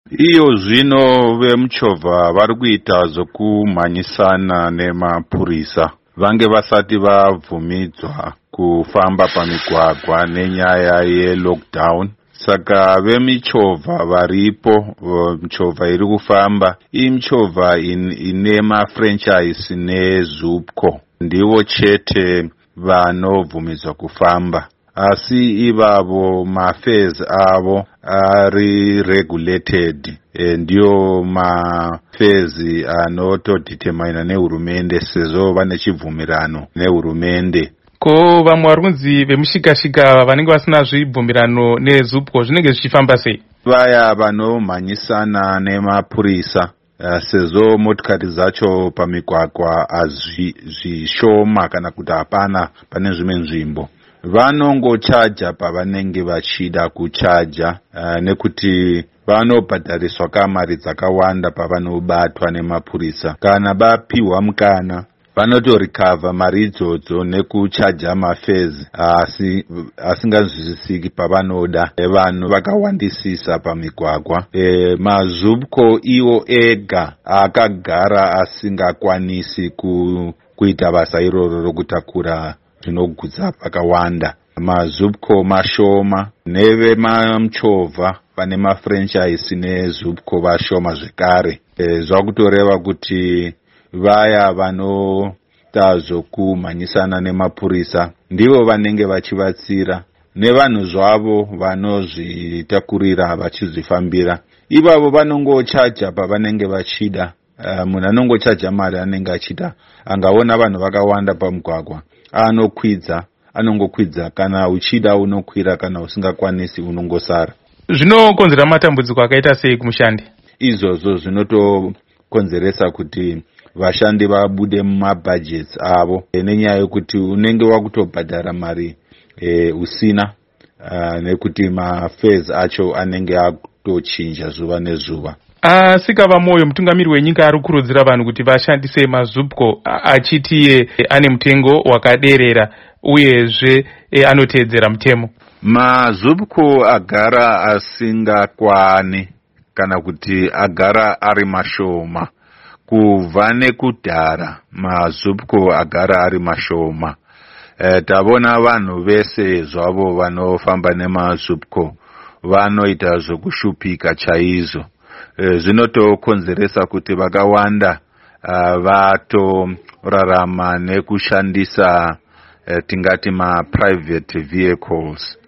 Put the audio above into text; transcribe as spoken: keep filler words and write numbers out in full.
Iyo zvino vemuchovha vari kuita zvokumhanyisana nemapurisa vange vasati vabvumidzwa kufamba pamigwagwa nenyaya yelockdown. Saka vemichovha varipo, michovha iri kufamba imichovha ine mafranchise neZupco, ndivo chete vanobvumidzwa kufamba. Asi ivavo mafares avo ari regulated, e, ndio mafares anotodetermina nehurumende sezvo vane chibvumirano nehurumende. Ko vamwe vari kunzi vemushikashika vanenge vasina zvibvumirano neZupco zvinenge zvichifamba sei? Vaya vanomhanyisana nemapurisa, uh, sezvo motikari dzacho pamigwagwa zvishoma kana kuti hapana pane zvimwe nzvimbo, vanongochaja pavanenge vachida kuchaja, uh, nekuti vanobhadhariswa kamari dzakawanda pavanobatwa nemapurisa. Kana vapiwa mukana vanotorikavha mari idzodzo nekuchaja mafares asi asingazvisiki pavanoda vanhu vakawandisisa pamigwagwa. E, maZupco iwo ega akagara asingakwanisi ku, kuita basa iroro rokutakura zvinogutsa pakawanda. MaZupco mashoma, nevemamuchovha vane mafranchise neZupco vashoma zvekare. E, zvakutoreva kuti vaya vanoita zvokumhanyisana nemapurisa ndivo vanenge vachivatsira, nevanhu zvavo vanozvitakurira vachizvifambira. Ivavo vanongochaja pavanenge vachida. Uh, munhu anongochaja mari anenge achida. Angaona vanhu vakawanda pamugwagwa anokwidza, anongokwidza, kana uchida unokwira, kana usingakwanisi unongosara. Zvinokonzera matambudziko akaita sei kumushandi? Izvozvo zvinotokonzeresa kuti vashandi vabude mumabudgets avo, e, nenyaya yekuti unenge wakutobhadhara mari e, usina, uh, nekuti mafares acho anenge akutochinja zuva nezuva. Asikava Moyo, mutungamiri wenyika, ari kukurudzira vanhu kuti vashandise maZupco achiti ane mutengo wakaderera uyezve anoteedzera mutemo. MaZupco agara asingakwani kana kuti agara ari mashoma. Kubva nekudhara maZupco agara ari mashoma. E, tavona vanhu vese zvavo vanofamba nemaZupco vanoita zvokushupika chaizvo. E, zvinotokonzeresa kuti vakawanda uh, vatorarama nekushandisa uh, tingati ma private vehicles.